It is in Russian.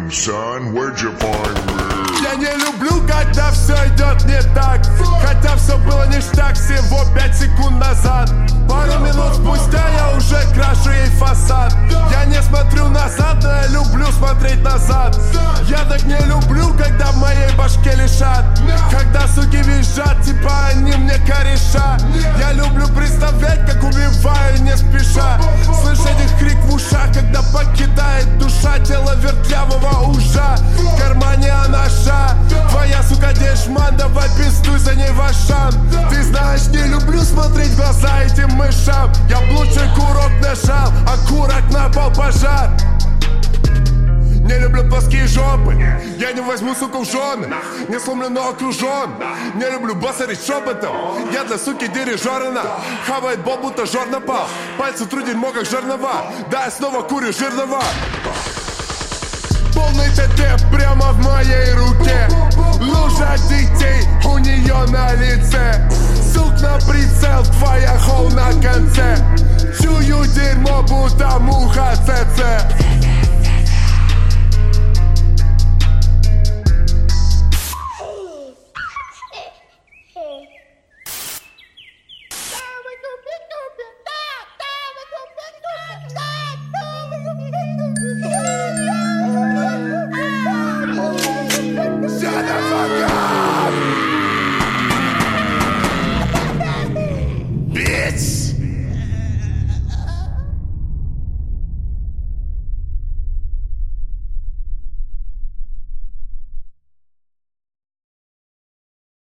Damn, son, where'd you find me? Я не люблю, когда все идет не так. Хотя все было ништяк всего 5 секунд назад. Пару минут спустя я уже крашу ей фасад. Я не смотрю назад, но я люблю смотреть назад. Я так не люблю, когда в моей башке лишат. Когда суки визжат, типа они мне кореша. Я люблю представлять, как убиваю не спеша. Слышать их крик в ушах, когда покидает душа тело вертлявого ужа. В кармане анаша. Твоя сука дешман, давай пиздуй за ней в ашан. Ты знаешь, не люблю смотреть в глаза этим мышам. Я б лучше курок нажал, а курок на пол пожар. Не люблю плоские жопы. Я не возьму суку в жены. Не сломлю, но окружен. Не люблю басарить шепотом. Я для суки дирижерна. Хавает бол, будто жор напал. Пальцы тру дерьмо, как жернова. Да, я снова курю жирного. Полный ТТ прямо в моей руке. Лужа детей у нее на лице. Сук на прицел, твоя хоу на конце. Чую дерьмо, будто муха ЦЦ.